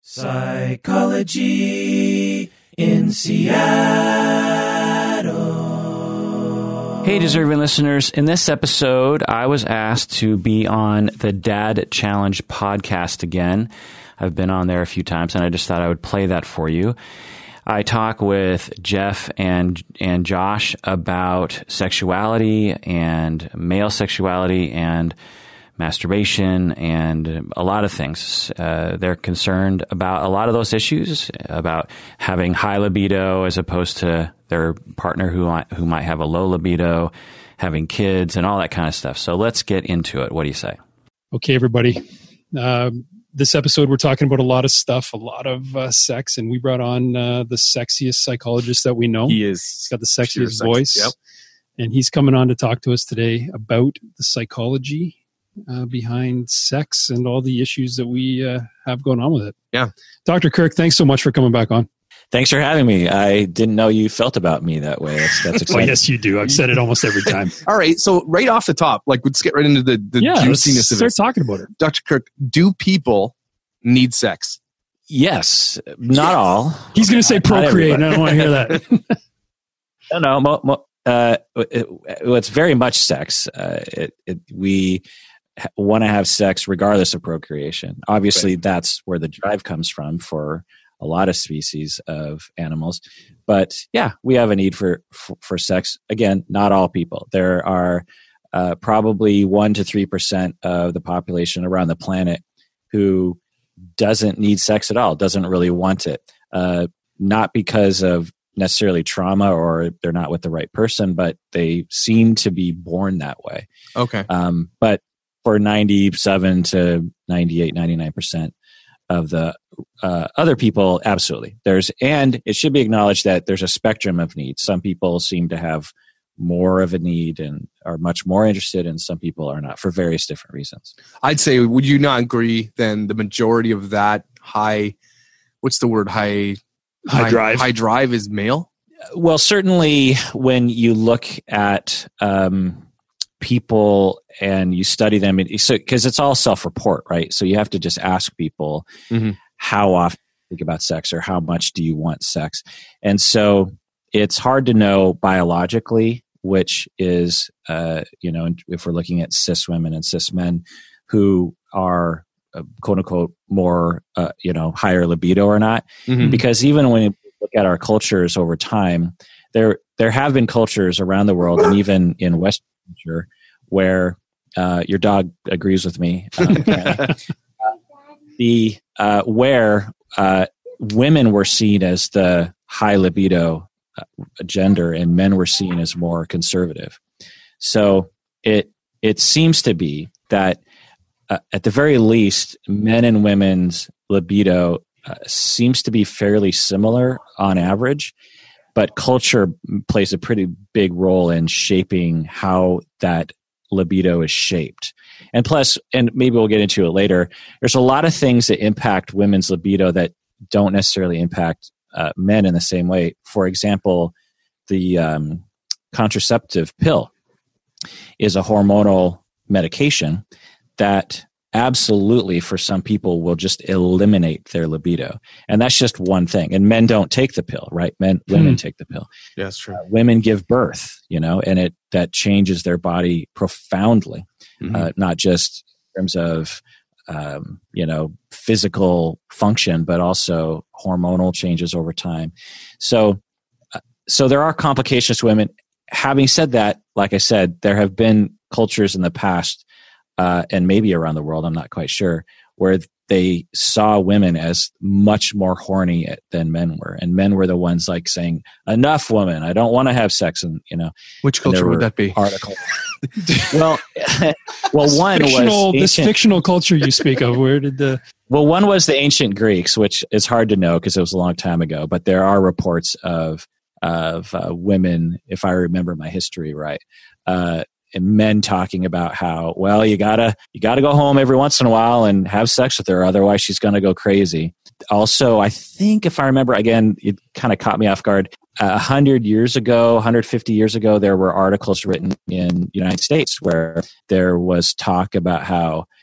Psychology in Seattle. Hey, deserving listeners. In this episode, I was asked to be on the Dad Challenge podcast again. I've been on there a few times, and I just thought I would play that for you. I talk with Jeff and Josh about sexuality and male sexuality and masturbation and a lot of things. They're concerned about a lot of those issues, about having high libido as opposed to their partner who might have a low libido, having kids, and all that kind of stuff. So let's get into it. What do you say? Okay, everybody. This episode, we're talking about a lot of stuff, a lot of sex, and we brought on the sexiest psychologist that we know. He's got the sexiest voice. Yep. And he's coming on to talk to us today about the psychology behind sex and all the issues that we have going on with it. Yeah. Dr. Kirk, thanks so much for coming back on. Thanks for having me. I didn't know you felt about me that way. That's exciting. Well, yes, you do. I've said it almost every time. All right. So right off the top, let's get right into the juiciness of it. Start talking about it. Dr. Kirk, do people need sex? Yes. Not all. He's going to say procreate, and I don't want to hear that. No. It's very much sex. We want to have sex regardless of procreation. Obviously, That's where the drive comes from for a lot of species of animals. But yeah, we have a need for sex. Again, not all people. There are probably 1% to 3% of the population around the planet who doesn't need sex at all, doesn't really want it. Not because of necessarily trauma or they're not with the right person, but they seem to be born that way. Okay. But for 97 to 98, 99% of the other people, absolutely. And it should be acknowledged that there's a spectrum of needs. Some people seem to have more of a need and are much more interested, and some people are not for various different reasons. I'd say, would you not agree then the majority of that high drive is male? Well, certainly when you look at people and you study them, because it's all self-report, right? So you have to just ask people how often you think about sex or how much do you want sex. And so it's hard to know biologically which is, if we're looking at cis women and cis men who are quote unquote more, higher libido or not. Because even when you look at our cultures over time, there have been cultures around the world and even in Western culture where your dog agrees with me. Where women were seen as the high libido gender and men were seen as more conservative. So it seems to be that at the very least, men and women's libido seems to be fairly similar on average, but culture plays a pretty big role in shaping how that libido is shaped. And plus, and maybe we'll get into it later, there's a lot of things that impact women's libido that don't necessarily impact men in the same way. For example, the contraceptive pill is a hormonal medication that absolutely for some people will just eliminate their libido. And that's just one thing. And men don't take the pill, right? Women take the pill. Yeah, that's true. Women give birth, and that changes their body profoundly, not just in terms of physical function, but also hormonal changes over time. So there are complications to women. Having said that, like I said, there have been cultures in the past, and maybe around the world, I'm not quite sure, where they saw women as much more horny than men were. And men were the ones like saying, enough woman, I don't want to have sex. And, which culture would that be? Article. Well, one was this fictional culture you speak of. Where did the... Well, one was the ancient Greeks, which is hard to know because it was a long time ago, but there are reports of women, if I remember my history right, and men talking about how, well, you gotta go home every once in a while and have sex with her, otherwise she's gonna go crazy. Also, I think if I remember, again, it kind of caught me off guard. 100 years ago, 150 years ago, there were articles written in the United States where there was talk about how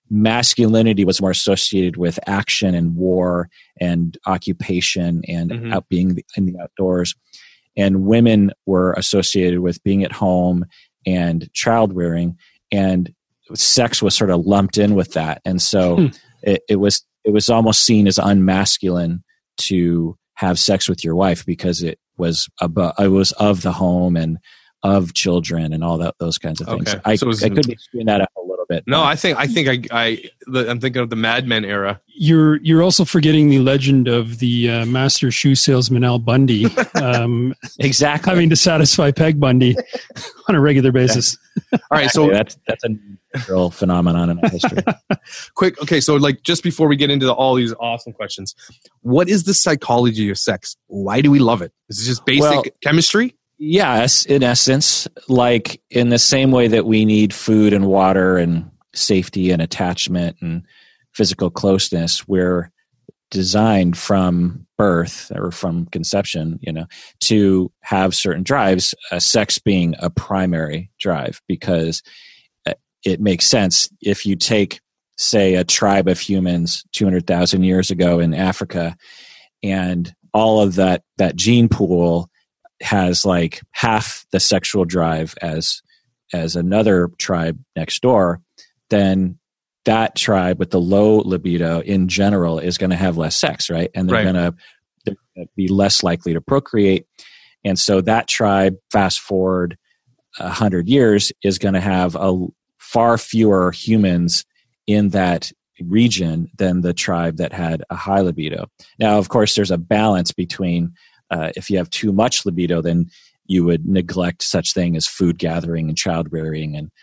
masculinity was more associated with action and war and occupation and out being in the outdoors. And women were associated with being at home and child rearing, and sex was sort of lumped in with that. And so it was almost seen as unmasculine to have sex with your wife because it was of the home and of children and all those kinds of things. Okay. I could be screwing that up a little bit. No, I'm thinking of the Mad Men era. You're also forgetting the legend of the master shoe salesman Al Bundy, exactly having to satisfy Peg Bundy on a regular basis. All right, so that's a natural phenomenon in our history. Quick, okay, so like just before we get into all these awesome questions, what is the psychology of sex? Why do we love it? Is it just basic chemistry? Yes, in essence, like in the same way that we need food and water and safety and attachment and physical closeness, we're designed from birth or from conception, to have certain drives, sex being a primary drive, because it makes sense. If you take, say, a tribe of humans 200,000 years ago in Africa, and all of that gene pool has like half the sexual drive as another tribe next door, then that tribe with the low libido in general is going to have less sex, right? And they're going to be less likely to procreate. And so that tribe, fast forward 100 years, is going to have far fewer humans in that region than the tribe that had a high libido. Now, of course, there's a balance between if you have too much libido, then you would neglect such thing as food gathering and child rearing and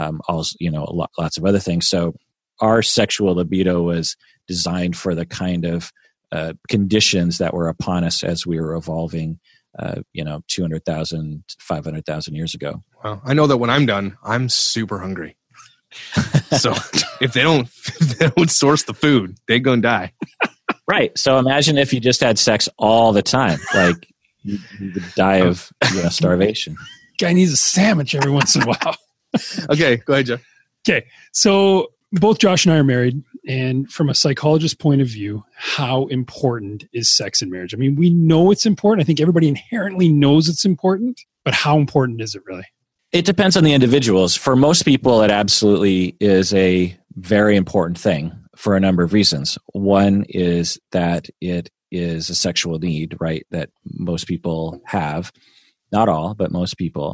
lots of other things. So our sexual libido was designed for the kind of conditions that were upon us as we were evolving, 200,000, 500,000 years ago. Well, I know that when I'm done, I'm super hungry. So if they don't source the food, they're going to die. Right. So imagine if you just had sex all the time, like you would die of starvation. Guy needs a sandwich every once in a while. Okay, go ahead, Jeff. Okay, so both Josh and I are married, and from a psychologist point of view, how important is sex in marriage? I mean, we know it's important. I think everybody inherently knows it's important, but how important is it really? It depends on the individuals. For most people, it absolutely is a very important thing for a number of reasons. One is that it is a sexual need, right, that most people have. Not all, but most people.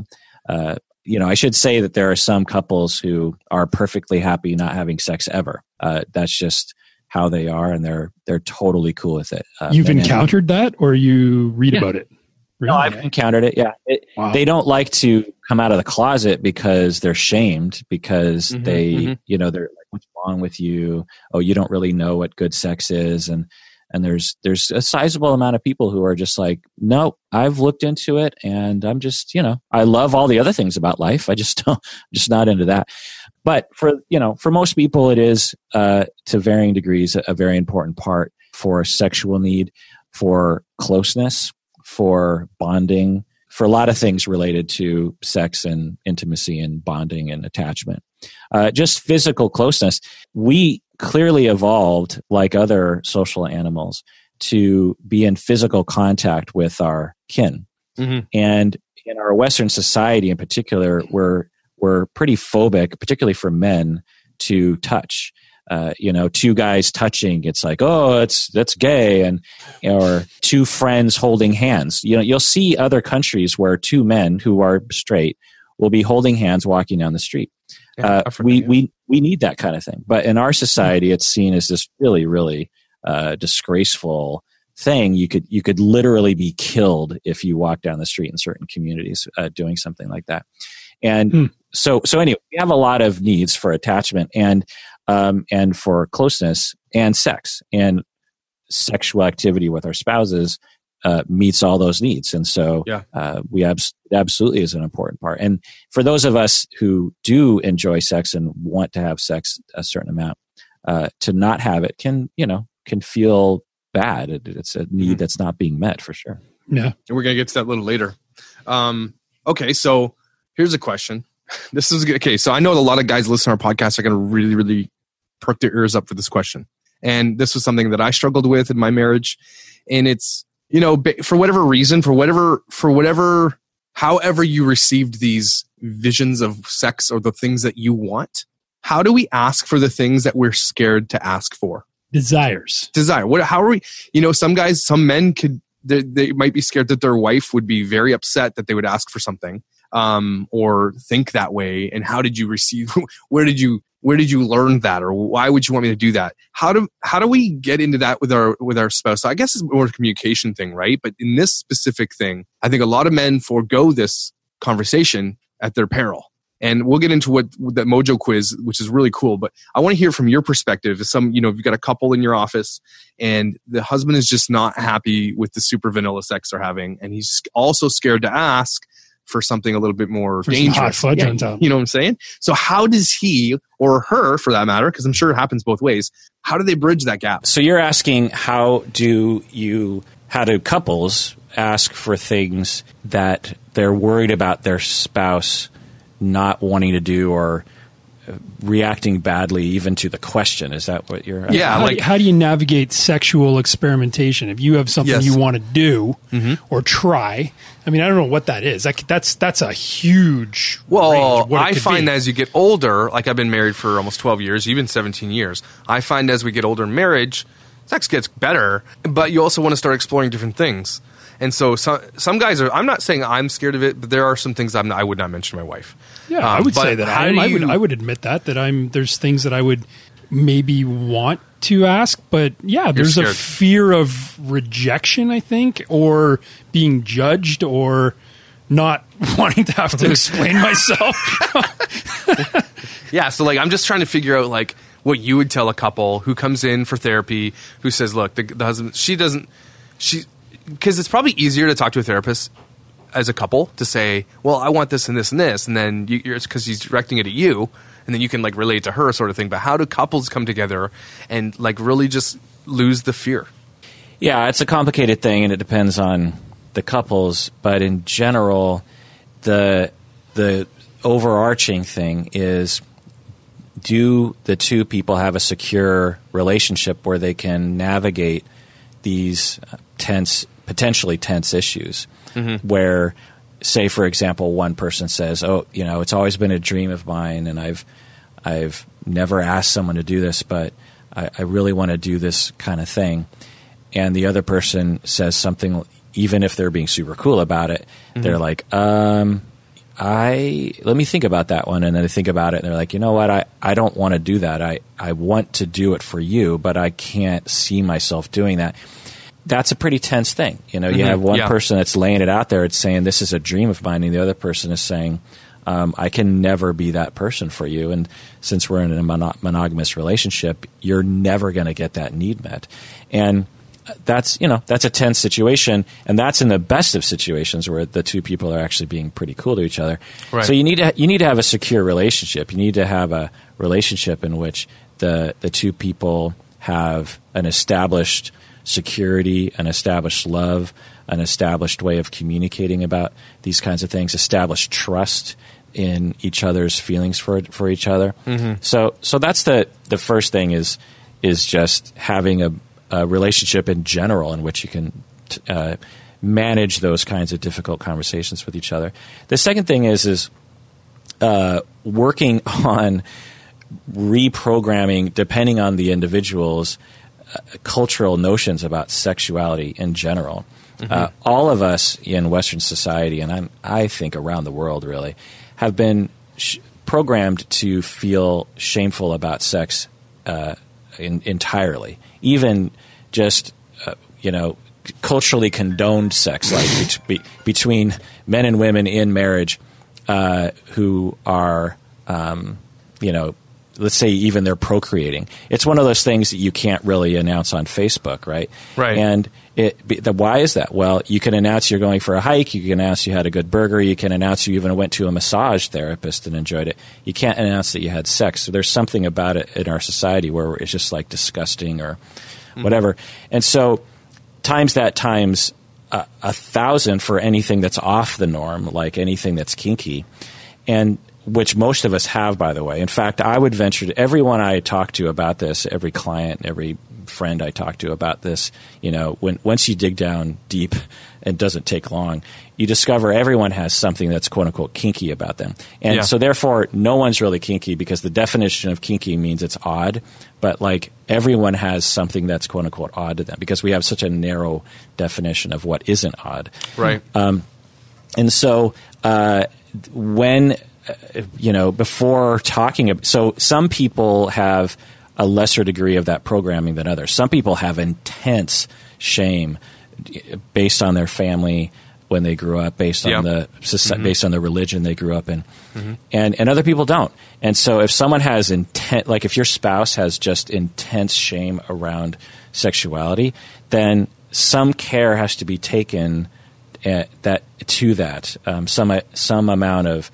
I should say that there are some couples who are perfectly happy not having sex ever. That's just how they are, and they're totally cool with it. You've encountered that, or you read about it? Really? No, I've encountered it. Yeah, wow. They don't like to come out of the closet because they're shamed, because they're like, what's wrong with you? Oh, you don't really know what good sex is, and there's a sizable amount of people who are just like, no, I've looked into it, and I'm just, I love all the other things about life. I'm just not into that. But for most people, it is to varying degrees a very important part for sexual need, for closeness, for bonding, for a lot of things related to sex and intimacy and bonding and attachment. Just physical closeness. We clearly evolved, like other social animals, to be in physical contact with our kin. And in our Western society in particular, we're pretty phobic, particularly for men, to touch. Two guys touching, it's like, oh, that's gay, or two friends holding hands. You'll see other countries where two men who are straight will be holding hands walking down the street. We need that kind of thing, but in our society, it's seen as this really, really disgraceful thing. You could literally be killed if you walk down the street in certain communities doing something like that. And so anyway, we have a lot of needs for attachment and for closeness and sex, and sexual activity with our spouses meets all those needs. And so it absolutely is an important part. And for those of us who do enjoy sex and want to have sex a certain amount, to not have it can feel bad. It's a need that's not being met, for sure. Yeah. And we're going to get to that a little later. Okay, so here's a question. This is good. Okay, so I know a lot of guys listening to our podcast are going to really, really perked their ears up for this question. And this was something that I struggled with in my marriage. And it's, for whatever reason, however you received these visions of sex or the things that you want, how do we ask for the things that we're scared to ask for? Desire. How are we, some men they might be scared that their wife would be very upset that they would ask for something, or think that way. And how did you receive, where did you learn that? Or why would you want me to do that? How do we get into that with our spouse? So I guess it's more a communication thing, right? But in this specific thing, I think a lot of men forego this conversation at their peril. And we'll get into what that Mojo quiz, which is really cool. But I want to hear from your perspective. If you've got a couple in your office and the husband is just not happy with the super vanilla sex they're having, and he's also scared to ask for something a little bit more dangerous. Hot fudge on top. You know what I'm saying? So how does he, or her for that matter, because I'm sure it happens both ways, how do they bridge that gap? So you're asking how do couples ask for things that they're worried about their spouse not wanting to do or reacting badly even to the question? Is that what you're asking? Yeah. How do you navigate sexual experimentation? If you have something you want to do or try, I mean, I don't know what that is. That's a huge range. I find that as you get older, like I've been married for almost 12 years, even 17 years, I find as we get older in marriage, sex gets better, but you also want to start exploring different things. And so some guys are, I'm not saying I'm scared of it, but there are some things I would not mention to my wife. Yeah, I would say that I would admit that there's things that I would maybe want to ask, but yeah, there's a fear of rejection, I think, or being judged or not wanting to have to explain myself. Yeah, so I'm just trying to figure out what you would tell a couple who comes in for therapy who says, look, the husband, because it's probably easier to talk to a therapist as a couple to say, well, I want this and this and this, and then it's because he's directing it at you, and then you can relate to her sort of thing. But how do couples come together and really just lose the fear? Yeah, it's a complicated thing, and it depends on the couples. But in general, the overarching thing is, do the two people have a secure relationship where they can navigate these potentially tense issues, where, say, for example, one person says, it's always been a dream of mine, and I've never asked someone to do this, but I really want to do this kind of thing. And the other person says something, even if they're being super cool about it, they're like, let me think about that one. And then they think about it, and they're like, you know what, I don't want to do that. I want to do it for you, but I can't see myself doing that. That's a pretty tense thing. You have one person that's laying it out there. It's saying, this is a dream of mine. And the other person is saying, I can never be that person for you. And since we're in a monogamous relationship, you're never going to get that need met. And that's a tense situation. And that's in the best of situations where the two people are actually being pretty cool to each other. Right. So you need to have a secure relationship. You need to have a relationship in which the two people have an established security, an established love, an established way of communicating about these kinds of things, established trust in each other's feelings for each other. So that's the first thing is just having a relationship in general in which you can manage those kinds of difficult conversations with each other. The second thing is working on reprogramming, depending on the individual's cultural notions about sexuality in general. All of us in Western society, and I think around the world really, have been programmed to feel shameful about sex entirely. Even just culturally condoned sex, like between men and women in marriage, who are let's say even they're procreating. It's one of those things that you can't really announce on Facebook, right? Right. And why is that? Well, you can announce you're going for a hike. You can announce you had a good burger. You can announce you even went to a massage therapist and enjoyed it. You can't announce that you had sex. So there's something about it in our society where it's just disgusting or whatever. And so times 1,000 for anything that's off the norm, like anything that's kinky. And which most of us have, by the way. In fact, I would venture to everyone I talk to about this, every client, every friend I talk to about this, once you dig down deep, it doesn't take long, you discover everyone has something that's quote unquote kinky about them. And so therefore no one's really kinky, because the definition of kinky means it's odd, but like everyone has something that's quote unquote odd to them, because we have such a narrow definition of what isn't odd. Right. And so when before talking, so some people have a lesser degree of that programming than others. Some people have intense shame based on their family when they grew up, based on based on the religion they grew up in, and other people don't. And so if someone has like if your spouse has just intense shame around sexuality, then some care has to be taken some amount of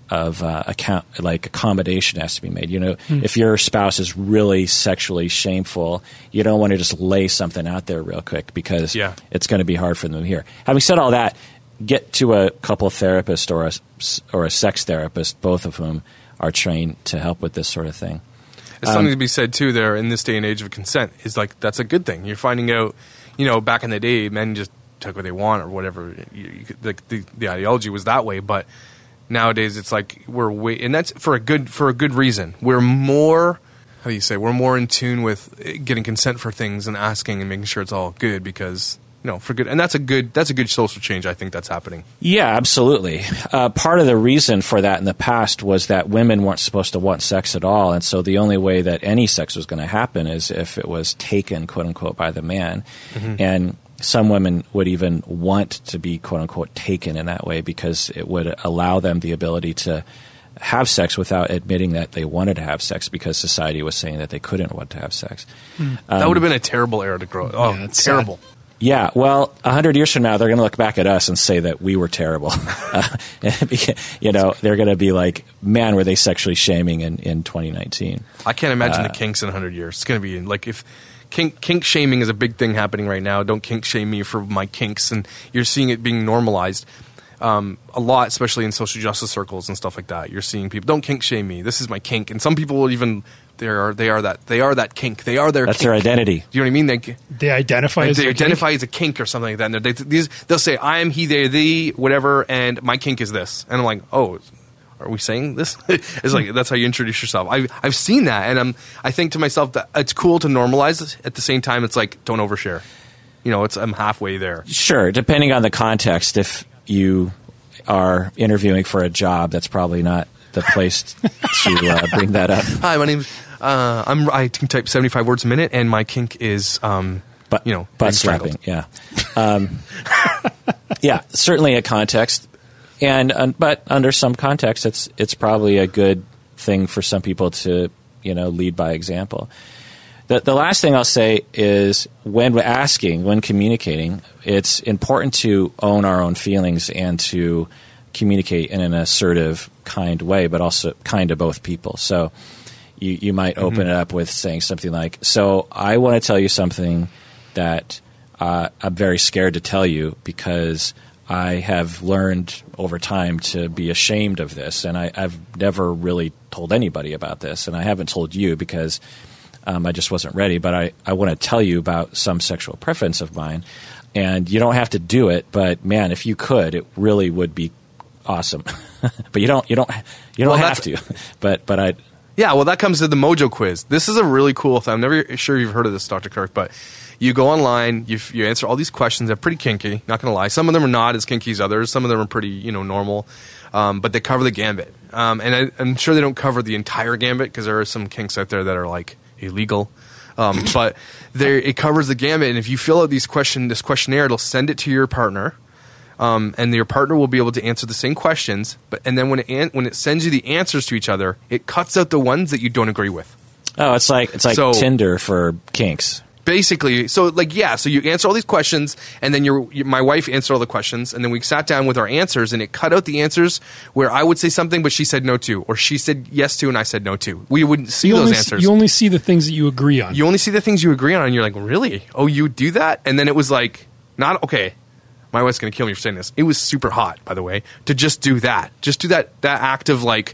accommodation has to be made. If your spouse is really sexually shameful, you don't want to just lay something out there real quick, because it's going to be hard for them to hear. Having said all that, get to a couple therapist or a sex therapist, both of whom are trained to help with this sort of thing. There's something to be said too there in this day and age of consent, is like that's a good thing. You're finding out, back in the day, men just took what they want or whatever. The ideology was that way, but nowadays it's like and that's for a good reason. We're more, we're more in tune with getting consent for things and asking and making sure it's all good, because for good, and that's a good social change. I think that's happening. Yeah, absolutely. Part of the reason for that in the past was that women weren't supposed to want sex at all, and so the only way that any sex was going to happen is if it was taken, quote unquote, by the man. And some women would even want to be, quote unquote, taken in that way, because it would allow them the ability to have sex without admitting that they wanted to have sex, because society was saying that they couldn't want to have sex. That would have been a terrible era to grow up. Oh, yeah, terrible. Sad. Yeah, well, 100 years from now, they're going to look back at us and say that we were terrible. They're going to be like, man, were they sexually shaming in 2019. I can't imagine the kinks in 100 years. It's going to be like if... Kink shaming is a big thing happening right now. Don't kink shame me for my kinks, and you're seeing it being normalized a lot, especially in social justice circles and stuff like that. You're seeing people, don't kink shame me. This is my kink, and some people will even they are that kink. They are their. That's kink. their identity. Do you know what I mean? They identify as a kink or something like that. And they'll say, "I am he, they, thee, whatever," and my kink is this, and I'm like, oh. Are we saying this? It's like that's how you introduce yourself. I've seen that, and I think to myself that it's cool to normalize it. At the same time, it's like don't overshare. I'm halfway there. Sure, depending on the context. If you are interviewing for a job, that's probably not the place to bring that up. Hi, my name's I can type 75 words a minute, and my kink is butt slapping. Yeah, yeah, certainly a context. But under some context, it's probably a good thing for some people to lead by example. The last thing I'll say is when communicating, it's important to own our own feelings and to communicate in an assertive, kind way, but also kind to both people. So you might open it up with saying something like, "So I want to tell you something that I'm very scared to tell you, because I have learned over time to be ashamed of this, and I've never really told anybody about this, and I haven't told you because I just wasn't ready, but I want to tell you about some sexual preference of mine, and you don't have to do it, but man, if you could, it really would be awesome." But you don't have to. But I. Yeah, well, that comes to the Mojo quiz. This is a really cool thing. I'm never sure you've heard of this, Dr. Kirk, but you go online, you answer all these questions. They're pretty kinky, not going to lie. Some of them are not as kinky as others. Some of them are pretty, normal, but they cover the gambit. And I'm sure they don't cover the entire gambit, because there are some kinks out there that are like illegal. But it covers the gambit, and if you fill out this questionnaire, it'll send it to your partner. And your partner will be able to answer the same questions, and then when it sends you the answers to each other, it cuts out the ones that you don't agree with. Oh, it's like Tinder for kinks. Basically, so you answer all these questions, and then my wife answered all the questions, and then we sat down with our answers, and it cut out the answers where I would say something, but she said no to, or she said yes to, and I said no to. We wouldn't see those answers. You only see the things that you agree on. You only see the things you agree on, and you're like, really? Oh, you do that? And then it was like, not okay. My wife's going to kill me for saying this. It was super hot, by the way, to just do that. Just do that act of like,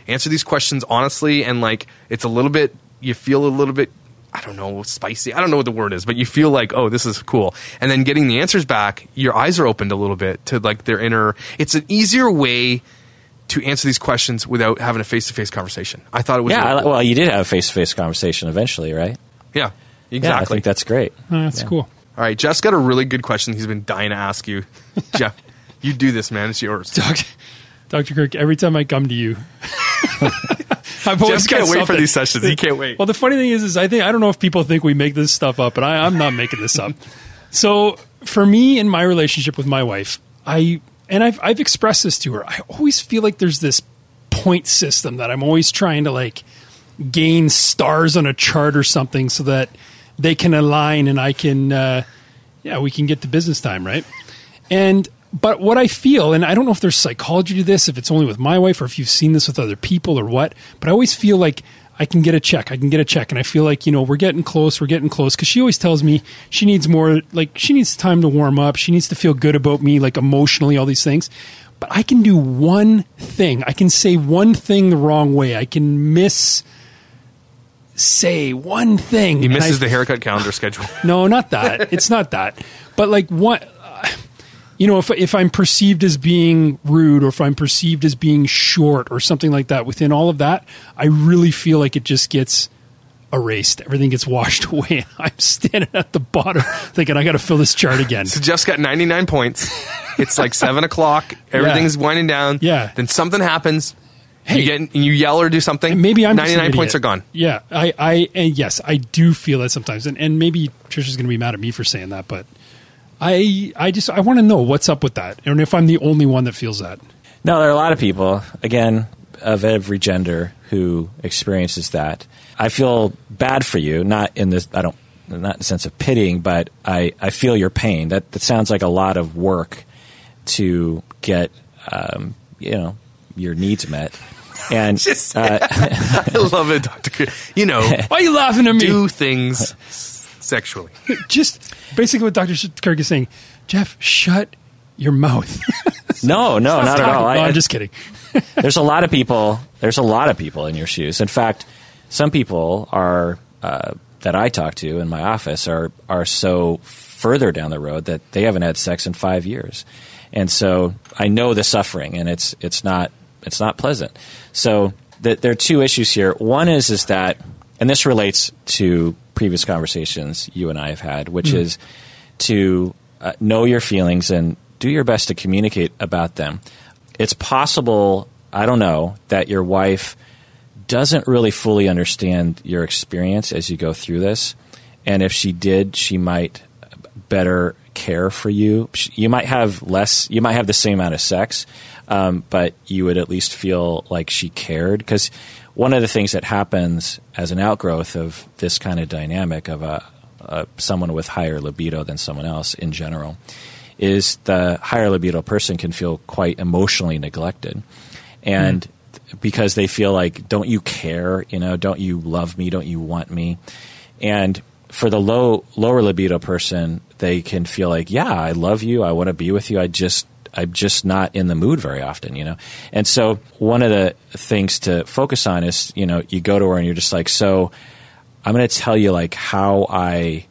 answer these questions honestly, and like it's a little bit, you feel a little bit, I don't know, spicy. I don't know what the word is, but you feel like, oh, this is cool. And then getting the answers back, your eyes are opened a little bit to like their inner. It's an easier way to answer these questions without having a face-to-face conversation. I thought it was. Yeah, well, you did have a face-to-face conversation eventually, right? Yeah, exactly. Yeah, I think that's great. Oh, that's cool. All right, Jeff's got a really good question he's been dying to ask you. Jeff, you do this, man. It's yours. Dr. Kirk, every time I come to you, I've always Jeff can't got wait for these sessions. He can't wait. Well, the funny thing is I don't know if people think we make this stuff up, but I'm not making this up. So for me in my relationship with my wife, I've expressed this to her. I always feel like there's this point system that I'm always trying to like gain stars on a chart or something so that they can align and I can, we can get to business time, right? But what I feel, and I don't know if there's psychology to this, if it's only with my wife or if you've seen this with other people or what, but I always feel like I can get a check. And I feel like, we're getting close. Because she always tells me she needs more, like she needs time to warm up. She needs to feel good about me, like emotionally, all these things. But I can do one thing. I can say one thing the wrong way. I can say one thing. He misses the haircut calendar schedule. No, not that. It's not that. But like what... if I'm perceived as being rude or if I'm perceived as being short or something like that, within all of that, I really feel like it just gets erased. Everything gets washed away. And I'm standing at the bottom thinking, I got to fill this chart again. So Jeff's got 99 points. It's like 7 o'clock. Everything's winding down. Yeah. Then something happens. Hey, you yell or do something. Maybe I'm 99 points are gone. Yeah. Yes, I do feel that sometimes. And maybe Trisha's going to be mad at me for saying that, but I want to know what's up with that, and if I'm the only one that feels that. No, there are a lot of people, again, of every gender who experiences that. I feel bad for you, not in the sense of pitying, but I feel your pain. That sounds like a lot of work to get, your needs met. And I love it, Dr. Why are you laughing at me? Do things sexually. Just basically what Dr. Kirk is saying, Jeff, shut your mouth. No, not at all. I'm just kidding. There's a lot of people in your shoes. In fact, some people are that I talk to in my office are so further down the road that they haven't had sex in 5 years. And so I know the suffering, and it's not pleasant. So there are two issues here. One is that, and this relates to previous conversations you and I have had, which is to know your feelings and do your best to communicate about them. It's possible, I don't know, that your wife doesn't really fully understand your experience as you go through this. And if she did, she might better care for you. You might have the same amount of sex, but you would at least feel like she cared. Because one of the things that happens as an outgrowth of this kind of dynamic of someone with higher libido than someone else in general is the higher libido person can feel quite emotionally neglected. And because they feel like, don't you care? Don't you love me? Don't you want me? And for the lower libido person, they can feel like, yeah, I love you. I want to be with you. I'm just not in the mood very often, And so one of the things to focus on is, you go to her and you're just like, so I'm going to tell you like how I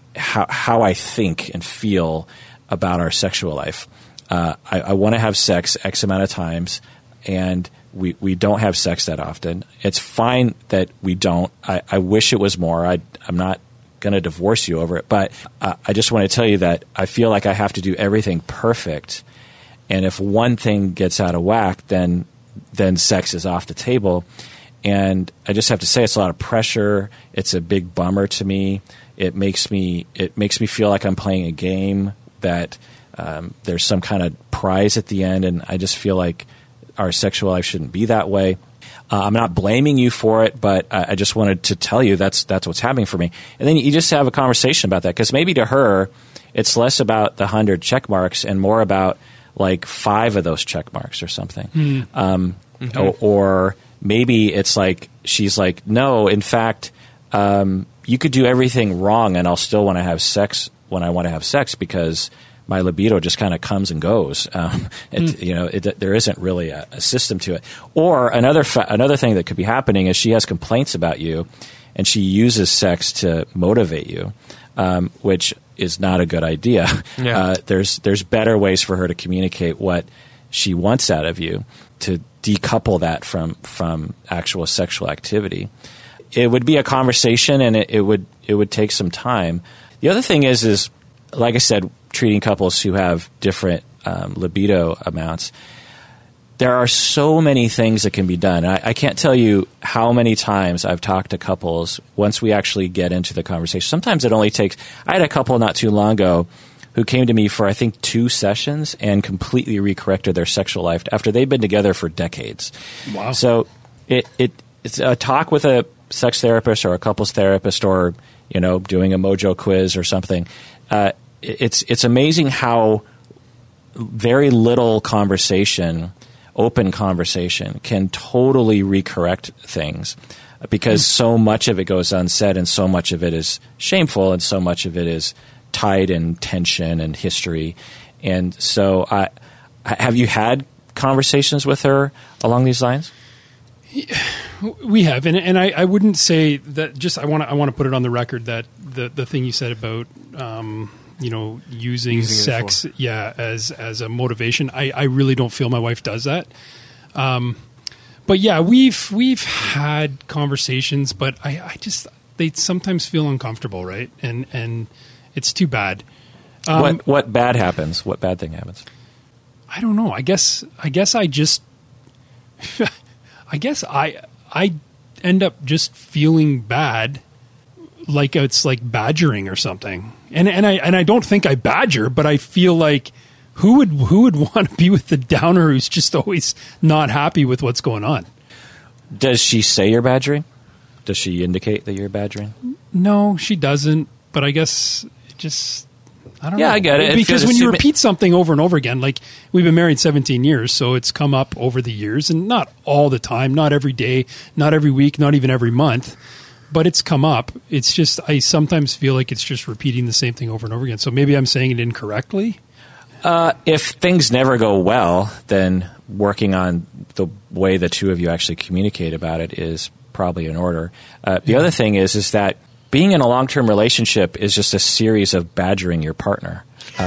think and feel about our sexual life. I want to have sex X amount of times, and we don't have sex that often. It's fine that we don't. I wish it was more. I'm not going to divorce you over it, but I just want to tell you that I feel like I have to do everything perfect. And if one thing gets out of whack, then sex is off the table. And I just have to say, it's a lot of pressure. It's a big bummer to me. It makes me feel like I'm playing a game, that there's some kind of prize at the end. And I just feel like our sexual life shouldn't be that way. I'm not blaming you for it, but I just wanted to tell you that's what's happening for me. And then you just have a conversation about that, because maybe to her, it's less about the 100 check marks and more about like 5 of those check marks or something. Or maybe it's like, she's like, no, in fact, you could do everything wrong and I'll still want to have sex when I want to have sex, because my libido just kind of comes and goes. There isn't really a system to it. Or another thing that could be happening is she has complaints about you, and she uses sex to motivate you, which is not a good idea. Yeah. There's better ways for her to communicate what she wants out of you, to decouple that from actual sexual activity. It would be a conversation, and it would take some time. The other thing is like I said, treating couples who have different libido amounts. There are so many things that can be done. I can't tell you how many times I've talked to couples once we actually get into the conversation. Sometimes it only takes – I had a couple not too long ago who came to me for, I think, 2 sessions and completely recorrected their sexual life after they've been together for decades. Wow. So it's a talk with a sex therapist or a couples therapist, or doing a Mojo quiz or something. It's amazing how very little conversation, open conversation, can totally recorrect things, because so much of it goes unsaid, and so much of it is shameful, and so much of it is tied in tension and history. And so have you had conversations with her along these lines? We have, and I wouldn't say that. Just I want to put it on the record that the thing you said about using sex as a motivation, I really don't feel my wife does that. But yeah, we've had conversations, but they sometimes feel uncomfortable, right? And it's too bad. What bad happens? What bad thing happens? I don't know. I guess I just I guess I end up just feeling bad, like it's like badgering or something. And I don't think I badger, but I feel like who would want to be with the downer who's just always not happy with what's going on? Does she say you're badgering? Does she indicate that you're badgering? No, she doesn't. But I guess it just, I don't know. Yeah, I get it. Because when you repeat something over and over again, like we've been married 17 years, so it's come up over the years, and not all the time, not every day, not every week, not even every month, but it's come up. It's just, I sometimes feel like it's just repeating the same thing over and over again. So maybe I'm saying it incorrectly. If things never go well, then working on the way the two of you actually communicate about it is probably in order. The other thing is that being in a long-term relationship is just a series of badgering your partner.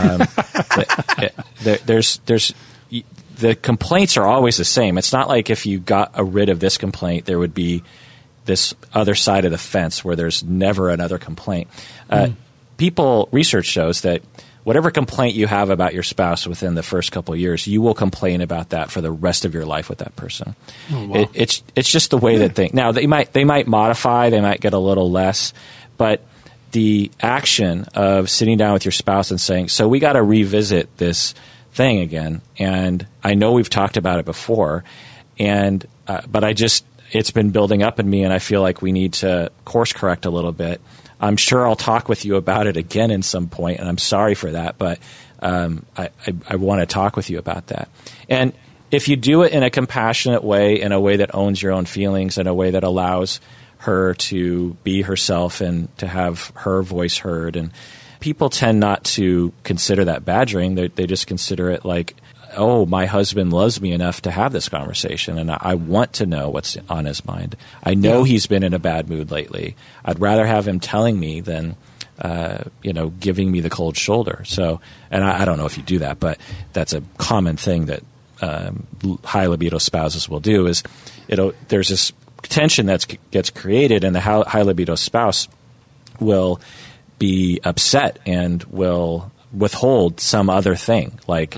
The complaints are always the same. It's not like if you got rid of this complaint, there would be this other side of the fence where there's never another complaint. Research shows that whatever complaint you have about your spouse within the first couple of years, you will complain about that for the rest of your life with that person. Oh, wow. It's just the way that things. Now they might modify, they might get a little less, but the action of sitting down with your spouse and saying, "So we got to revisit this thing again," and I know we've talked about it before, and but it's been building up in me, and I feel like we need to course correct a little bit. I'm sure I'll talk with you about it again in some point, and I'm sorry for that, but I want to talk with you about that. And if you do it in a compassionate way, in a way that owns your own feelings, in a way that allows her to be herself and to have her voice heard, and people tend not to consider that badgering. They just consider it like, oh, my husband loves me enough to have this conversation, and I want to know what's on his mind. I know he's been in a bad mood lately. I'd rather have him telling me than, giving me the cold shoulder. So, and I don't know if you do that, but that's a common thing that high libido spouses will do. Is there's this tension that gets created, and the high libido spouse will be upset and will withhold some other thing, like.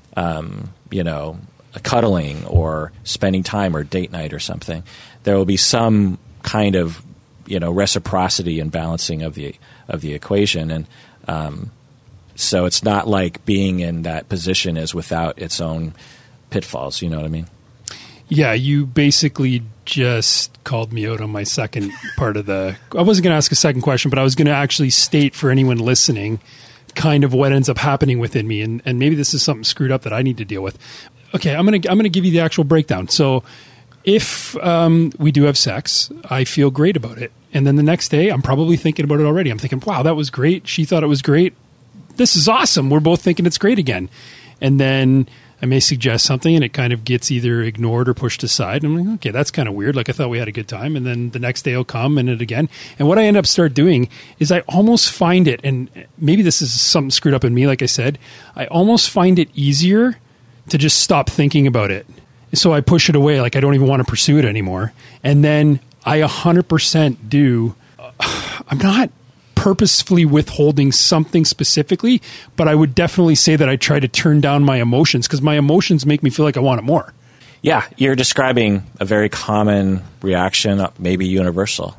A cuddling or spending time or date night or something. There will be some kind of, reciprocity and balancing of the equation. And so it's not like being in that position is without its own pitfalls. You know what I mean? Yeah, you basically just called me out on my second part of I wasn't going to ask a second question, but I was going to actually state for anyone listening kind of what ends up happening within me, and maybe this is something screwed up that I need to deal with. Okay, I'm gonna give you the actual breakdown. So if we do have sex, I feel great about it, and then the next day I'm probably thinking about it already. I'm thinking, wow, that was great. She thought it was great. this is awesome. We're both thinking it's great again. And then I may suggest something and it kind of gets either ignored or pushed aside. And I'm like, okay, that's kind of weird. Like I thought we had a good time. And then the next day will come and it again. And what I end up start doing is I almost find it, and maybe this is something screwed up in me, like I said, I almost find it easier to just stop thinking about it. So I push it away. Like I don't even want to pursue it anymore. And then I 100% do. I'm not purposefully withholding something specifically, but I would definitely say that I try to turn down my emotions because my emotions make me feel like I want it more. Yeah, you're describing a very common reaction, maybe universal.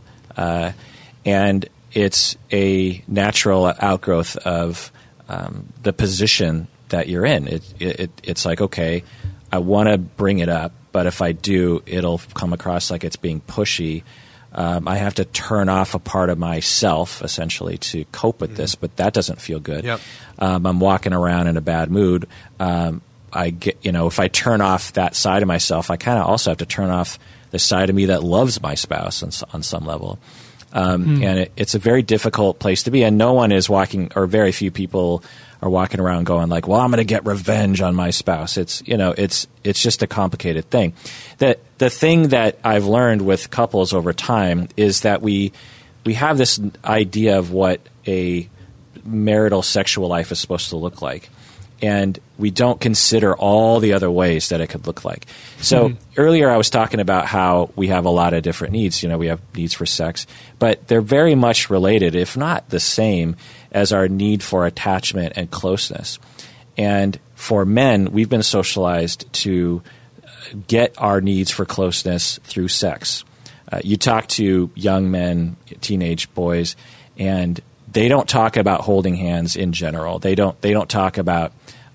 And it's a natural outgrowth of the position that you're in. It's like, okay, I want to bring it up, but if I do, it'll come across like it's being pushy. I have to turn off a part of myself, essentially, to cope with this, but that doesn't feel good. Yep. I'm walking around in a bad mood. I get, if I turn off that side of myself, I kind of also have to turn off the side of me that loves my spouse on some level. And it's a very difficult place to be. And no one is walking, or very few people are walking around going like, well, I'm going to get revenge on my spouse. It's just a complicated thing. The thing that I've learned with couples over time is that we have this idea of what a marital sexual life is supposed to look like. And we don't consider all the other ways that it could look like. So earlier I was talking about how we have a lot of different needs. We have needs for sex, but they're very much related, if not the same, as our need for attachment and closeness. And for men, we've been socialized to get our needs for closeness through sex. You talk to young men, teenage boys, and they don't talk about holding hands in general. They don't talk about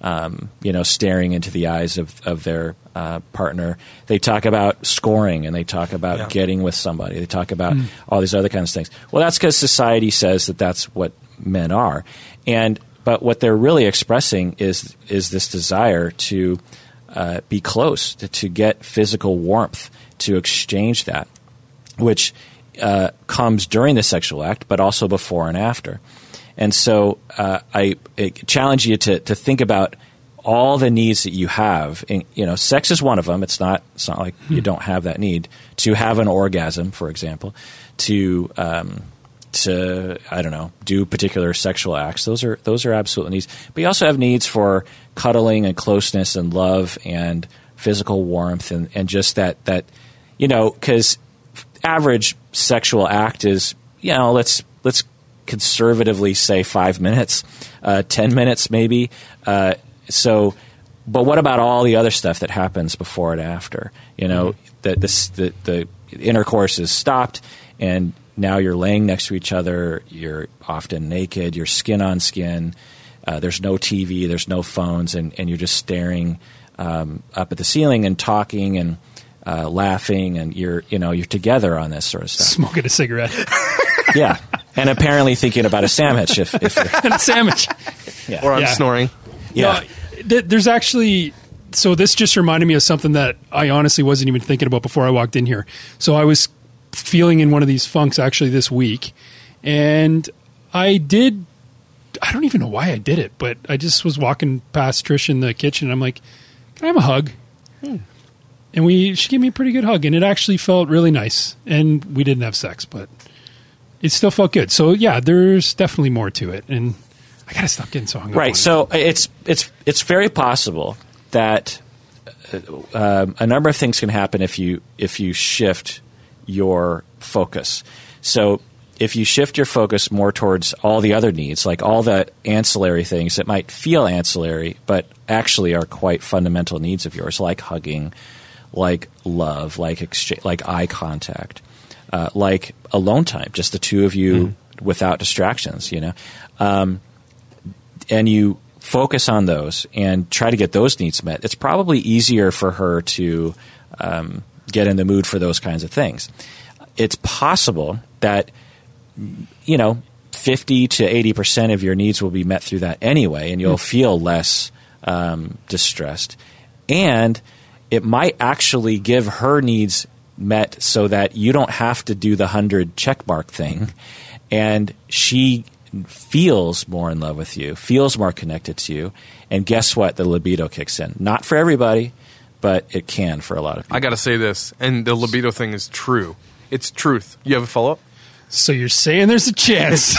staring into the eyes of their partner. They talk about scoring, and they talk about getting with somebody. They talk about all these other kinds of things. Well, that's because society says that that's what men are. But what they're really expressing is this desire to be close, to get physical warmth, to exchange that, which comes during the sexual act, but also before and after. And so I challenge you to think about all the needs that you have. And, sex is one of them. It's not like you don't have that need. To have an orgasm, for example, to do particular sexual acts. Those are absolute needs. But you also have needs for cuddling and closeness and love and physical warmth and just that because average sexual act is, let's conservatively say 5 minutes, 10 minutes maybe. But what about all the other stuff that happens before and after? The intercourse is stopped, and now you're laying next to each other. You're often naked. You're skin on skin. There's no TV. There's no phones, and you're just staring up at the ceiling and talking and laughing, and you're together on this sort of stuff. Smoking a cigarette. Yeah, and apparently thinking about a sandwich if you're and a sandwich. Yeah. Or I'm snoring. Yeah. There's actually, so this just reminded me of something that I honestly wasn't even thinking about before I walked in here. So I was feeling in one of these funks actually this week, and I don't even know why I did it, but I just was walking past Trish in the kitchen, and I'm like, can I have a hug? And she gave me a pretty good hug, and it actually felt really nice. And we didn't have sex, but it still felt good. So yeah, there's definitely more to it, and I gotta stop getting so hung up. Right. On So it's very possible that a number of things can happen if you shift your focus. So if you shift your focus more towards all the other needs, like all the ancillary things that might feel ancillary, but actually are quite fundamental needs of yours, like hugging, like love, like exchange, like eye contact, like alone time, just the two of you without distractions, and you focus on those and try to get those needs met, it's probably easier for her to get in the mood for those kinds of things. It's possible that 50 to 80% of your needs will be met through that anyway, and you'll feel less distressed. And it might actually give her needs met so that you don't have to do the 100 checkmark thing, and she feels more in love with you, feels more connected to you, and guess what? The libido kicks in. Not for everybody, but it can for a lot of people. I got to say this, and the libido thing is true. It's truth. You have a follow-up? So you're saying there's a chance?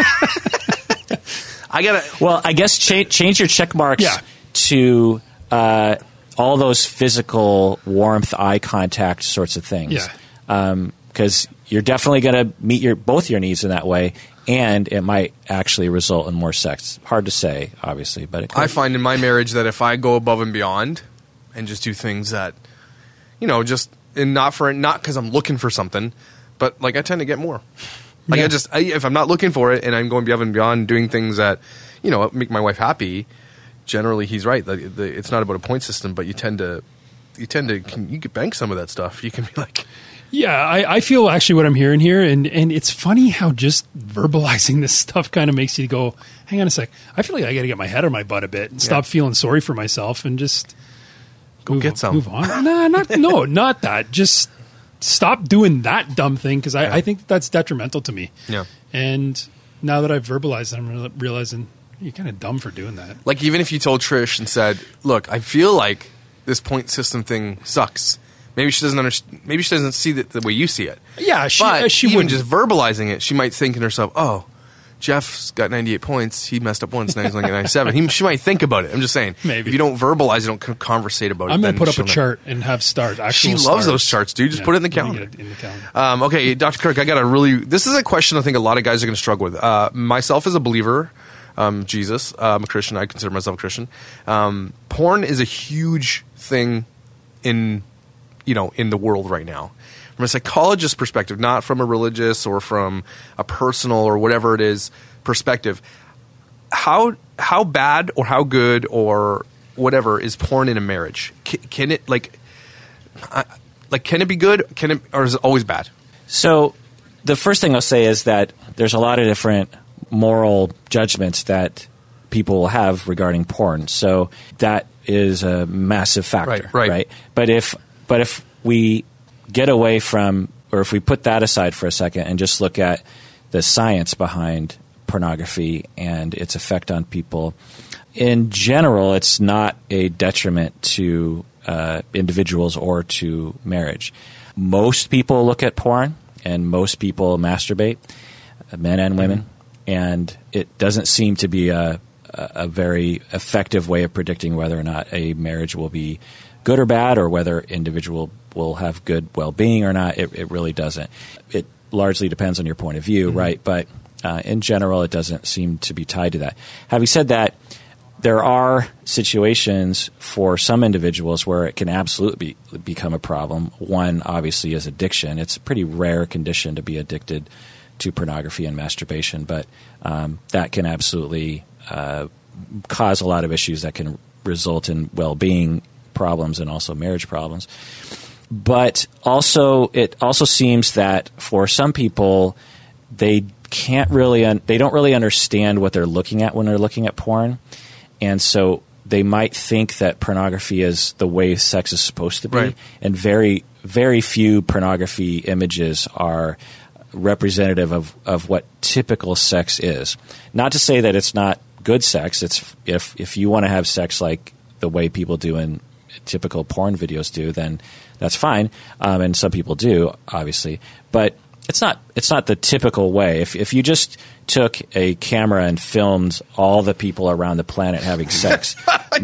Well, I guess change your check marks to all those physical warmth, eye contact sorts of things. Yeah. Because you're definitely going to meet both your needs in that way, and it might actually result in more sex. Hard to say, obviously, but it could. I find in my marriage that if I go above and beyond and just do things that, just and not because I'm looking for something, but like I tend to get more. Like if I'm not looking for it and I'm going above and beyond doing things that, make my wife happy, generally he's right. It's not about a point system, but you could bank some of that stuff. You can be like. Yeah, I feel actually what I'm hearing here, and it's funny how just verbalizing this stuff kind of makes you go, hang on a sec. I feel like I got to get my head on my butt a bit and stop feeling sorry for myself and just go get some. Move on. Not that. Just stop doing that dumb thing because I think that's detrimental to me. Yeah. And now that I've verbalized it, I'm realizing you're kind of dumb for doing that. Like even if you told Trish and said, look, I feel like this point system thing sucks. Maybe she doesn't understand. Maybe she doesn't see it the way you see it. Yeah, she even wouldn't. just verbalizing it, she might think in herself, "Oh, Jeff's got 98 points. He messed up once. Now he's only got 97." She might think about it. I'm just saying. Maybe if you don't verbalize it, don't conversate about it. I'm going to put up a chart and have stars. She loves those charts, dude. Just put it in the calendar. Okay, Dr. Kirk, this is a question I think a lot of guys are going to struggle with. Myself as a believer, Jesus, I'm a Christian. I consider myself a Christian. Porn is a huge thing in the world right now. From a psychologist's perspective, not from a religious or from a personal or whatever it is perspective, how bad or how good or whatever is porn in a marriage? Can it can it be good? Or is it always bad? So the first thing I'll say is that there's a lot of different moral judgments that people will have regarding porn. So that is a massive factor, right? But if we get away from, or if we put that aside for a second and just look at the science behind pornography and its effect on people, in general, it's not a detriment to individuals or to marriage. Most people look at porn and most people masturbate, men and women, and it doesn't seem to be a very effective way of predicting whether or not a marriage will be good or bad, or whether individual will have good well-being or not. It really doesn't. It largely depends on your point of view, right? But in general, it doesn't seem to be tied to that. Having said that, there are situations for some individuals where it can absolutely become a problem. One, obviously, is addiction. It's a pretty rare condition to be addicted to pornography and masturbation, but that can absolutely cause a lot of issues that can result in well-being problems and also marriage problems. But also, it also seems that for some people, they don't really understand what they're looking at when they're looking at porn, and so they might think that pornography is the way sex is supposed to be, right. And very, very few pornography images are representative of what typical sex is. Not to say that it's not good sex. It's if you want to have sex like the way people do in typical porn videos do, then that's fine, and some people do, obviously. But it's not the typical way. If you just took a camera and filmed all the people around the planet having sex,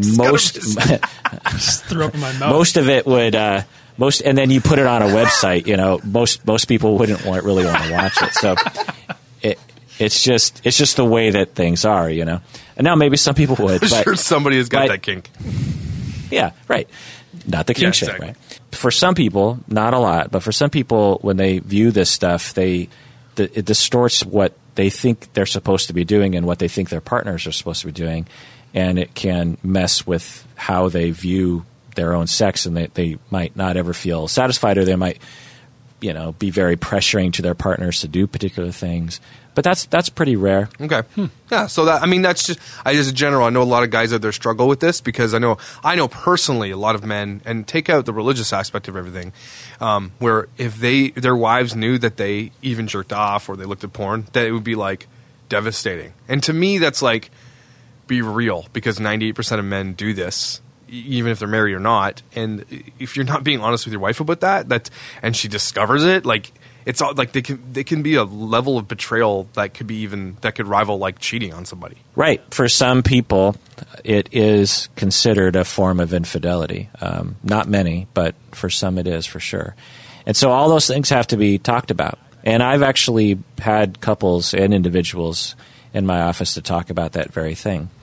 just throw up in my mouth. Most of it would and then you put it on a website. Most people wouldn't really want to watch it. So it's just the way that things are, And now maybe some people would. I'm sure somebody has got that kink. Yeah, right. Not the kink shit, right? For some people, not a lot, but for some people, when they view this stuff, it distorts what they think they're supposed to be doing and what they think their partners are supposed to be doing, and it can mess with how they view their own sex, and they might not ever feel satisfied, or they might, be very pressuring to their partners to do particular things. But that's pretty rare. Okay. Yeah. So that's just as a general. I know a lot of guys out there struggle with this because I know personally a lot of men, and take out the religious aspect of everything, where if their wives knew that they even jerked off or they looked at porn, that it would be like devastating. And to me, that's like, be real, because 98% of men do this, even if they're married or not. And if you're not being honest with your wife about that, and she discovers it, like, it's all like they can be a level of betrayal that could rival like cheating on somebody. Right. For some people, it is considered a form of infidelity. Not many, but for some it is for sure. And so all those things have to be talked about. And I've actually had couples and individuals in my office to talk about that very thing,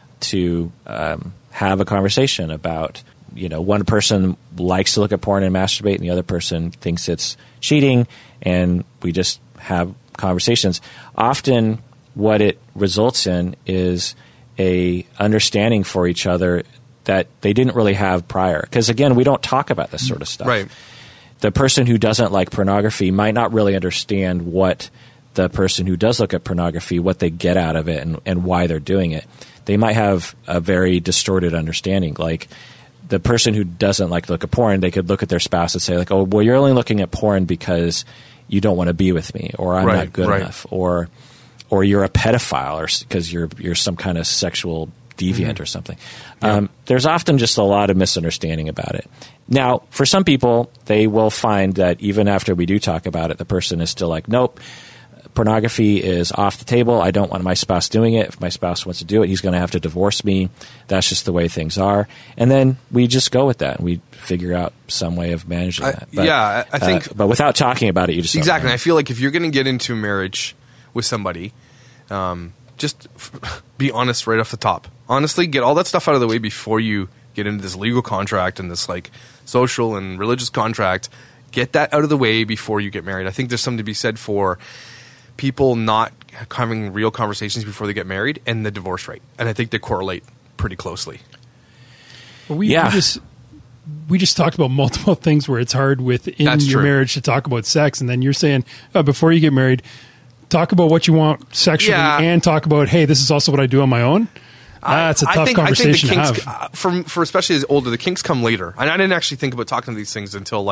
to have a conversation about, one person likes to look at porn and masturbate and the other person thinks it's cheating, and we just have conversations. Often what it results in is a understanding for each other that they didn't really have prior. Because again, we don't talk about this sort of stuff. Right. The person who doesn't like pornography might not really understand what the person who does look at pornography, what they get out of it and why they're doing it. They might have a very distorted understanding. Like the person who doesn't like to look at porn, they could look at their spouse and say like, oh, well, you're only looking at porn because you don't want to be with me, or I'm not good enough, or you're a pedophile, or because you're some kind of sexual deviant or something. Yeah. There's often just a lot of misunderstanding about it. Now, for some people, they will find that even after we do talk about it, the person is still like, nope, pornography is off the table. I don't want my spouse doing it. If my spouse wants to do it, he's going to have to divorce me. That's just the way things are. And then we just go with that. And we figure out some way of managing that. But, I think... but without talking about it, you just... Exactly. I feel like if you're going to get into marriage with somebody, just be honest right off the top. Honestly, get all that stuff out of the way before you get into this legal contract and this like social and religious contract. Get that out of the way before you get married. I think there's something to be said for people not having real conversations before they get married and the divorce rate. And I think they correlate pretty closely. Well, we just talked about multiple things where it's hard within your marriage to talk about sex. And then you're saying, before you get married, talk about what you want sexually and talk about, hey, this is also what I do on my own. That's a tough conversation to have. For especially as older, the kinks come later. And I didn't actually think about talking to these things until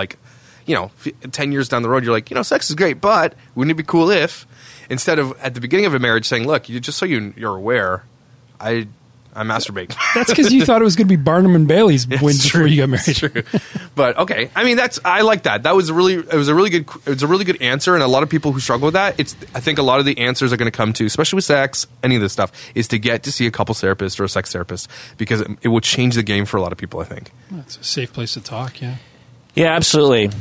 10 years down the road, you're like, sex is great, but wouldn't it be cool if, instead of at the beginning of a marriage saying, look, just so you're aware, I masturbate. That's because you thought it was going to be Barnum and Bailey's before you got married. True. But okay, I mean I like that. It was a really good answer, and a lot of people who struggle with that, I think a lot of the answers are going to come to, especially with sex, any of this stuff, is to get to see a couples therapist or a sex therapist, because it will change the game for a lot of people. I think it's a safe place to talk. Yeah. Yeah, absolutely.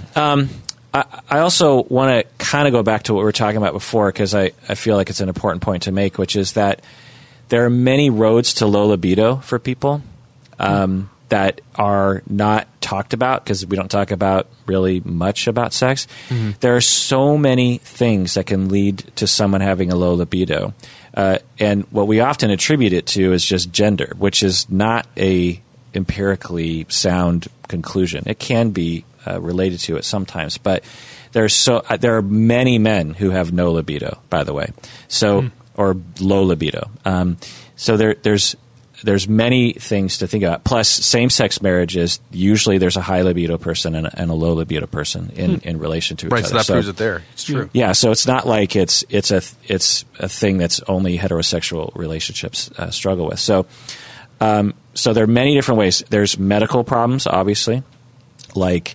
I also want to kind of go back to what we were talking about before, because I feel like it's an important point to make, which is that there are many roads to low libido for people that are not talked about, because we don't talk about really much about sex. Mm-hmm. There are so many things that can lead to someone having a low libido. And what we often attribute it to is just gender, which is not a empirically sound conclusion. It can be related to it sometimes, but there are many men who have no libido, by the way, or low libido. So there's many things to think about. Plus, same-sex marriages, usually there's a high libido person and a low libido person in relation to each other. Right, so that proves it there. It's true. Yeah, so it's not like it's a thing that's only heterosexual relationships struggle with. So there are many different ways. There's medical problems, obviously, like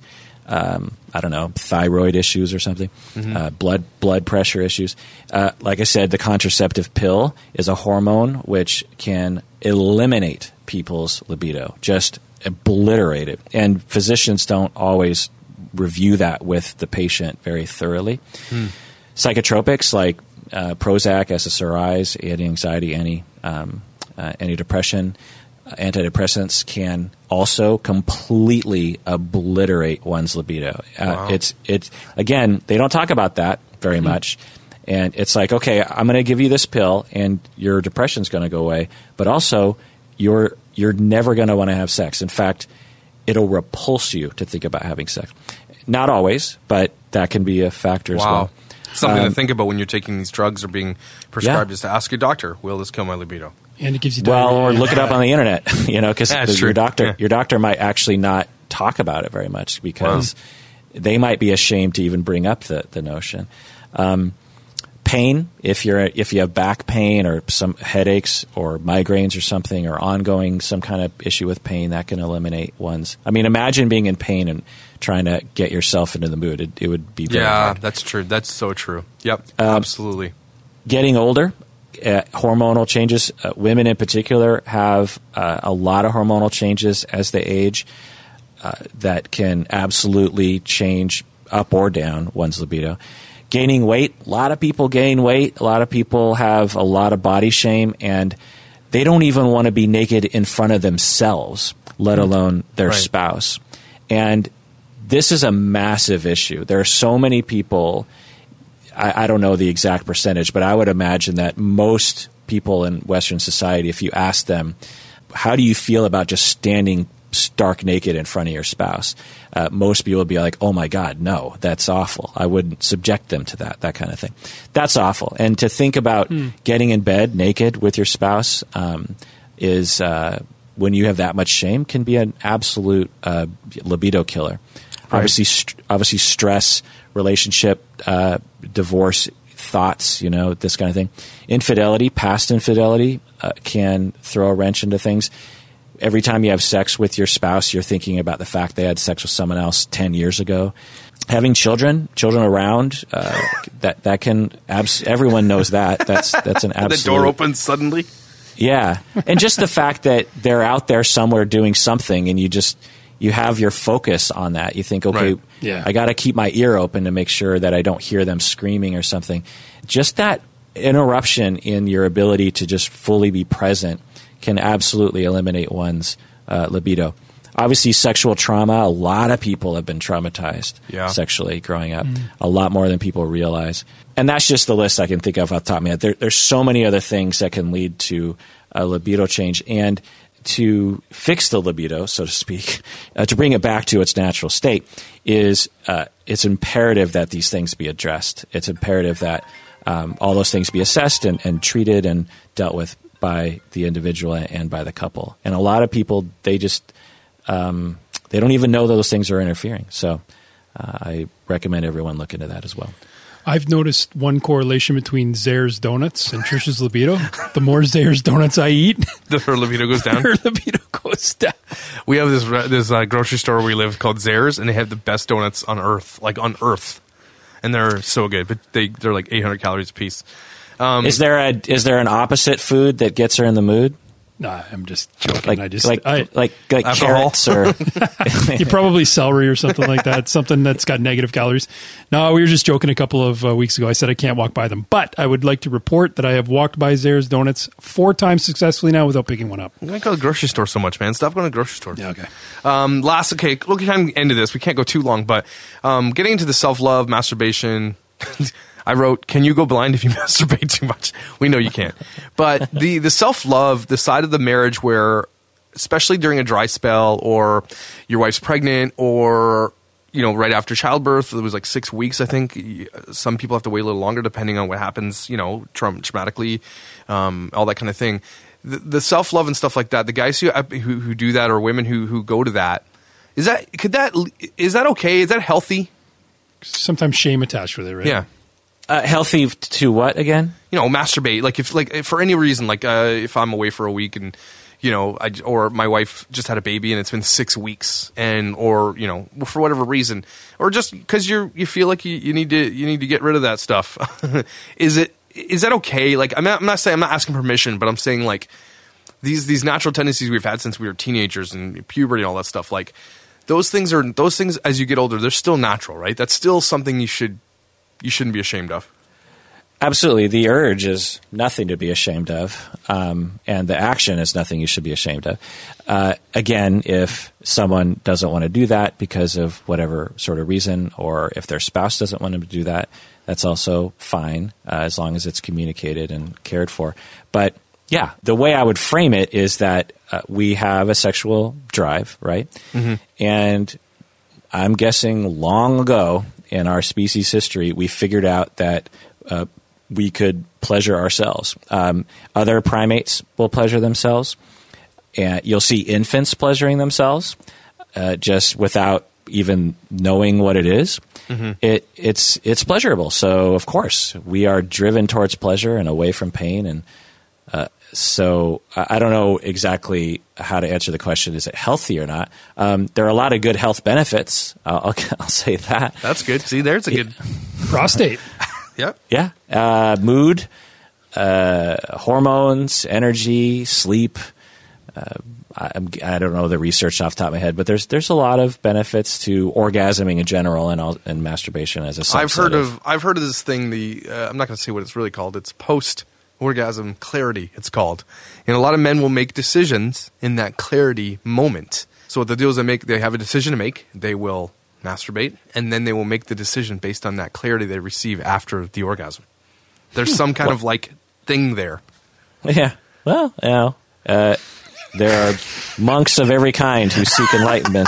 thyroid issues or something, blood pressure issues. Like I said, the contraceptive pill is a hormone which can eliminate people's libido, just obliterate it. And physicians don't always review that with the patient very thoroughly. Psychotropics like Prozac, SSRIs, anti-anxiety, anti-depression, antidepressants can also completely obliterate one's libido. Wow. It's again, they don't talk about that very much. And it's like, okay, I'm going to give you this pill and your depression's going to go away, but also you're never going to want to have sex. In fact, it'll repulse you to think about having sex. Not always, but that can be a factor as well. Something to think about when you're taking these drugs or being prescribed is to ask your doctor, will this kill my libido? And it gives you diarrhea. or look it up on the internet, because your doctor might actually not talk about it very much, because they might be ashamed to even bring up the notion. Painkillers, pain, if you have back pain or some headaches or migraines or something, or ongoing some kind of issue with pain, that can eliminate one's. I mean, imagine being in pain and trying to get yourself into the mood. It would be very hard. That's true. That's so true. Yep, absolutely. Getting older, hormonal changes. Women in particular have a lot of hormonal changes as they age that can absolutely change up or down one's libido. Gaining weight, a lot of people gain weight. A lot of people have a lot of body shame, and they don't even want to be naked in front of themselves, let alone their spouse. And this is a massive issue. There are so many people, I don't know the exact percentage, but I would imagine that most people in Western society, if you ask them, how do you feel about just standing stark naked in front of your spouse? Most people would be like, oh my God, no, that's awful. I wouldn't subject them to that kind of thing. That's awful. And to think about getting in bed naked with your spouse is, when you have that much shame, can be an absolute libido killer. Right. Obviously stress, relationship, divorce, thoughts, this kind of thing. Infidelity, past infidelity can throw a wrench into things. Every time you have sex with your spouse, you're thinking about the fact they had sex with someone else 10 years ago. Having children around, that can everyone knows that. That's an absolute. The door opens suddenly. Yeah, and just the fact that they're out there somewhere doing something, and you have your focus on that. You think, okay, I got to keep my ear open to make sure that I don't hear them screaming or something. Just that interruption in your ability to just fully be present can absolutely eliminate one's libido. Obviously, sexual trauma, a lot of people have been traumatized sexually growing up, a lot more than people realize. And that's just the list I can think of off the top of my head. There's so many other things that can lead to a libido change. And to fix the libido, so to speak, to bring it back to its natural state, is it's imperative that these things be addressed. It's imperative that all those things be assessed and treated and dealt with by the individual and by the couple. And a lot of people, they just they don't even know those things are interfering. So I recommend everyone look into that as well. I've noticed one correlation between Zare's donuts and Trisha's libido. The more Zare's donuts I eat, her libido goes down. Her libido goes down. We have this grocery store where we live called Zare's, and they have the best donuts on earth, and they're so good. But they're like 800 calories a piece. Is there an opposite food that gets her in the mood? No, I'm just joking. Like carrots or you probably celery or something like that. Something that's got negative calories. No, we were just joking a couple of weeks ago. I said I can't walk by them, but I would like to report that I have walked by Zare's Donuts 4 times successfully now without picking one up. I'm going to go to the grocery store so much, man. Stop going to the grocery store. Yeah, okay. Look, kind of end of this. We can't go too long, but getting into the self-love, masturbation. I wrote, can you go blind if you masturbate too much? We know you can't. But the self-love, the side of the marriage where, especially during a dry spell or your wife's pregnant or, right after childbirth, it was like 6 weeks, I think. Some people have to wait a little longer depending on what happens, traumatically, all that kind of thing. The self-love and stuff like that, the guys who do that or women who go to that, is that okay? Is that healthy? Sometimes shame attached with it, right? Yeah. Healthy to what again? Masturbate. If for any reason, if I'm away for a week and or my wife just had a baby and it's been 6 weeks, or for whatever reason, or just because you feel like you need to get rid of that stuff. Is that okay? I'm not saying, I'm not asking permission, but I'm saying these natural tendencies we've had since we were teenagers and puberty and all that stuff. Those things as you get older, they're still natural, right? That's still something you shouldn't be ashamed of. Absolutely. The urge is nothing to be ashamed of, and the action is nothing you should be ashamed of. Again, if someone doesn't want to do that because of whatever sort of reason, or if their spouse doesn't want them to do that, that's also fine, as long as it's communicated and cared for. But yeah, the way I would frame it is that we have a sexual drive, right? Mm-hmm. And I'm guessing long ago in our species history, we figured out that we could pleasure ourselves. Other primates will pleasure themselves. And you'll see infants pleasuring themselves just without even knowing what it is. it's pleasurable. So of course we are driven towards pleasure and away from pain. And so I don't know exactly how to answer the question. Is it healthy or not? There are a lot of good health benefits. I'll say that. That's good. See, there's a good Prostate. Yep. Yeah. Mood, hormones, energy, sleep. I don't know the research off the top of my head, but there's a lot of benefits to orgasming in general and masturbation as a subset. I've heard of this thing. I'm not going to say what it's really called. It's post-orgasm clarity. It's called, and a lot of men will make decisions in that clarity moment. So what the deal is, they have a decision to make. They will masturbate, and then they will make the decision based on that clarity they receive after the orgasm. There's some kind of like thing there. Yeah. Well, there are monks of every kind who seek enlightenment.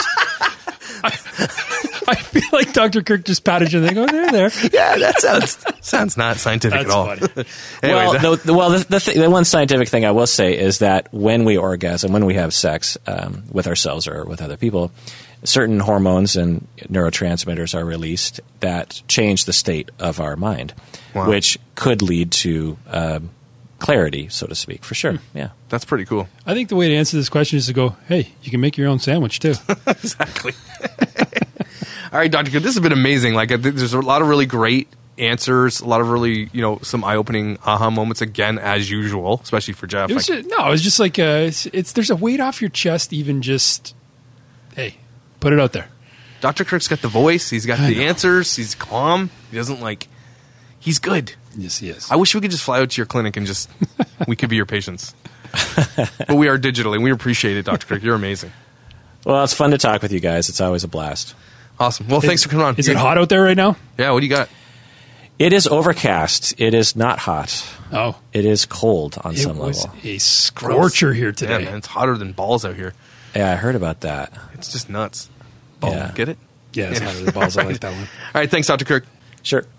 I feel like Dr. Kirk just patted you and they go, there. Yeah, that sounds not scientific at all. Funny. The one scientific thing I will say is that when we orgasm, when we have sex with ourselves or with other people, certain hormones and neurotransmitters are released that change the state of our mind, which could lead to clarity, so to speak, for sure. Yeah. That's pretty cool. I think the way to answer this question is to go, hey, you can make your own sandwich too. Exactly. All right, Dr. Good, this has been amazing. Like, there's a lot of really great answers, a lot of really, some eye-opening aha moments again, as usual, especially for Jeff. It was just like, there's a weight off your chest, even just, hey, put it out there. Dr. Kirk's got the voice. He's got the answers. He's calm. He doesn't he's good. Yes, he is. I wish we could just fly out to your clinic and we could be your patients. But we are digital, and we appreciate it, Dr. Kirk. You're amazing. Well, it's fun to talk with you guys. It's always a blast. Awesome. Well, thanks for coming on. Is it hot out there right now? Yeah, what do you got? It is overcast. It is not hot. Oh. It is cold on some It was level. a scorcher here today. Yeah, man, it's hotter than balls out here. Yeah, I heard about that. It's just nuts. Ball, Yeah. get it? Yeah, it's hotter than balls. I like that one. All right, thanks, Dr. Kirk. Sure.